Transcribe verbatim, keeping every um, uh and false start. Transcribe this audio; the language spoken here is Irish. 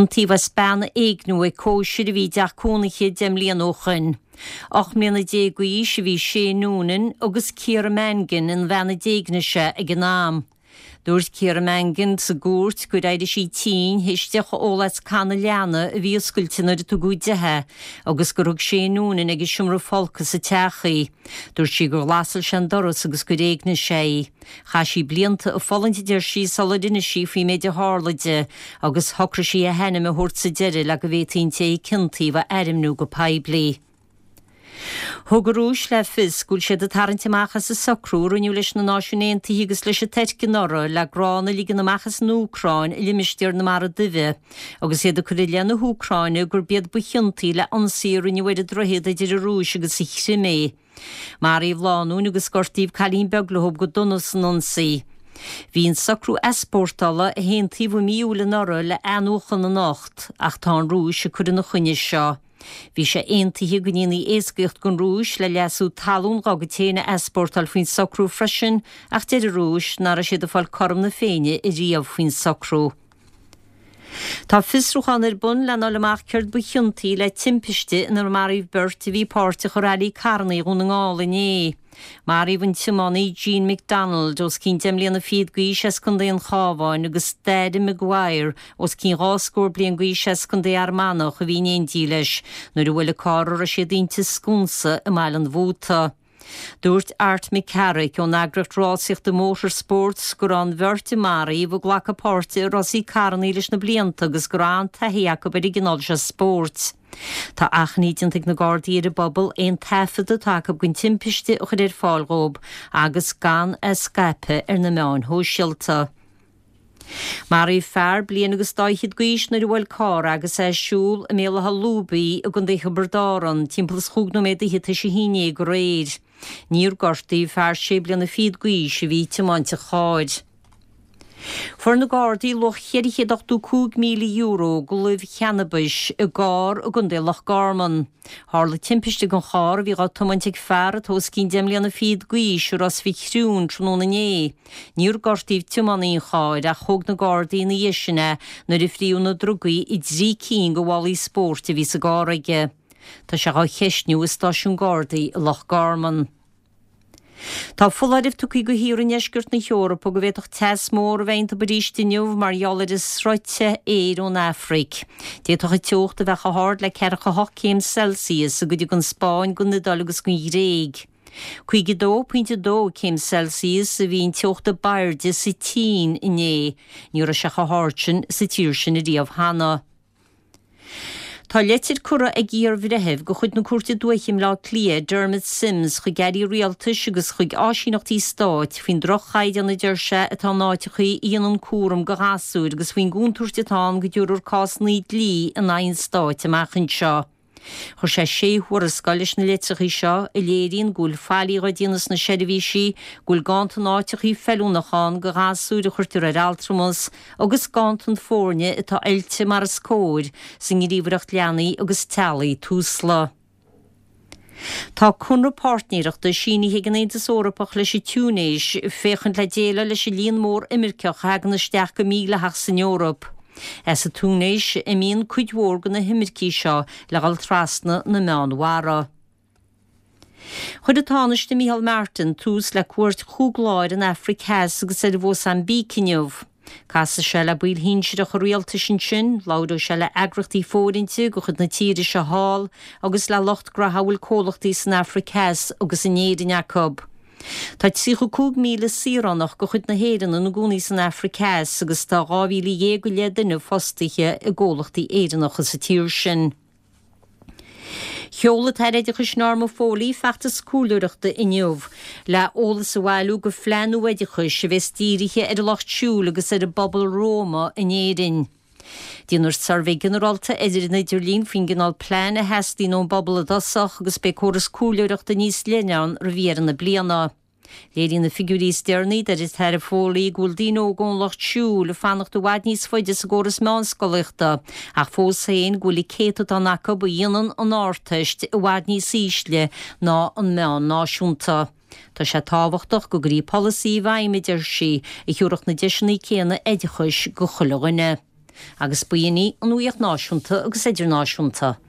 Cyntífa Spána éignú é cóisiir a bhí deach cúnacha dem líonóchan. Och mlíana déagúí se bhí sé núnan agus Ciara Mangan in bhena déagnaise ag an nám. Dúirt Ciara Mangan sa gúirt go raibh sí tín héisteach ólas canna leana a bhí oscailteanna tú gúidethe agus go rug sé núnan ag siomra folca sa techaí. Dúirt sí gur lasal sean doras agus go réagna sé. Cha sí blianta a fallanta idir sí saladina sí fao méid a hálaide agus thocra sí a hena a thuirt sa deire le go bhétaín té cintíomh arimnú go paibli. Thugurúis le fis gúil siad a tarantimachas sa socrú runniú leis na náisiúnénta agus leis a teitcin nora le grána lígan amachas na Úcráin i limistíir na mar a duine, agus iad a chuile na Úcráine gur bead buchiantaí le ansí runniú a drohéad a idir rúis agus i chrimé. Mar í bhláún agus gortíomh chalín beglathób go donna san ansaí. Bhín socrú esportala a héontaíomh míúla nora le anúchan na nacht ach tá rúis a chuir na chuine seo. Bhí sé aontaithe go níana éascaocht gon rúis le leasú talún gagatéine esportal faoin socrú freisin ach deidir rúis nar a siad a fáil corm na féine i riamh faoin socrú. Tá fisrúchan ar bun le nálamach ceart buchiantaí le timpiste in ar maríomh beirt a bhí páirte chu rally carnaí ón an gála né. Maríomh an timánaí Jean McDonald os cín dem líana fiad gaois escondé an chábháin agus Daddy Maguire os cín ráscór blion gaois escondé Armánach a bhí néondí leis nuair a bhfuil a cárar a sé daonnta scúnsa i mbeil an bhóta. Dúirt Art McCarrick ón agracht rásaíocht de Motorsports gur an bheirt i maríomh a ghlacha páirte a rosí carnaí leis na blianta agus gur an taithíach a beidir gnáil se sport. Tá achníideantaigh na Gardaí ar a bobbal éon taifid a take gon timpiste a chud ar fáilrób agus gan a scape ar na meán hóisialta. Mar í fear blian agus dáichiad gaois na bhfuil cá agus é siúl a mélatha lúbaí a gon décha bardáran timplas chúgna méid a hita sé híine go réir. Níor gortaí fear sé blian na fiad gaois a bhí timáinte cháid. For na Gardaí loch cheirichéad ochtú cúg míle euro go libh cheannabis a gár a gun délach garman. Hála timpiste gon chár bhí gá tomantig fear atós cín demlíanna fiad gaois ras bhí chrún tróna né. Níor gortaíh timaní cháid a chug na Gardaí na dhéisina na i fríú na drugaí i drí cín go bhálaí sport a bhí sa gáraige. Tá se gá cheisniú is stáisiún Gardaí a lach garman. Tá fullaidh tuí go hír an eisgurt na Eorpa go bhéadach teas mór a bhaint a barístiniuh mar eolad is sroite éir ón Afric. Déadach a teocht a bheith a háard le ceircha hoicéim Celsius a go dtí gon Spáin gon Nadal agus gon réig. Chuige dó pointe dó céim Celsius a bhíon teocht a bairde sa tín iné, níor a se a háirtin sa tíir sin a riamh hana. Tá letir cura ag gíar bhireheh go chud na cuairte dúichim lá clia Dermot Sims chu geirí rialtas agus chuig áisíochtaí stáit fin droch chaid an na deirse atá náitichaí íon cuam go hasú agus faoin gúntúirtetá go dúrúr cás níd lí an aon stáit amachchan seo. Chir sé sé huair scoilis na leitichaí seo i léiríonn gúil fáilí rodíanas na seirbhísí gúil gáanta náitichaí feúnachán go hasú a chuirtir ar altramas agus gáanta fórne atá eilte mar a scóir san gníomhreacht leanaí agus tealaí túsla. Tá chunra pártníireachta síní hiag an Aontas Eorpach leis i túnéis féchant le déile leis i líon mór imirceach ag na steach go míle heach san Eorp. Es a túnéis i míon cuidhór go na himircí seo le gal trasna na meán mhara. Chud atáiste Micheál Martin tús le cuairt chúgláir an Africas agus er bhós an bícinneamh. Casa se le buil hínsir a choréalta sin sin, láudó se le agrachtaí fórinte go chud na tíiri se hall agus le locht gra hahfuil cólachtaí san Africas agus in éidir Jacob. Tá trí go cúg míle sírannach go chud na héan na gúnaí san Africas agus tá gáhíle dhé go le duine fostaithe i ggólachtaí éidirnach sa tíir sin. Cheola taréidir chus norma fólí feachta scúlúireachta inniuh le ólas a bhhailú go fleanú éidirchus se bheith stíirithe ar a locht siúla agus ar a bobbal Róma in éirin. Díanúir sarvé generalta idir na Idirlín fin gnáil plán a heastíí nó bobbal a dosach agus be choras cúlúireachta níos léneán ar bhíar na bliana. Léirín na figurí stearnaí de is thar a fólaí gúil díó gón locht siúil a fannacht do bhaid níos foiide sa góras meánscoilachta ach fós féin gúil i céad an aca bu dhéanaan an áirteist i bhaid níos ísle ná an meán náisiúnta. Tá sé táhachtach go gurí policy bhaimidir sí i thiúireach na deisinaí céanna éideachais go chulaghine. agus buoí an nuíocht náisiúnta agus idirnáisiúnta.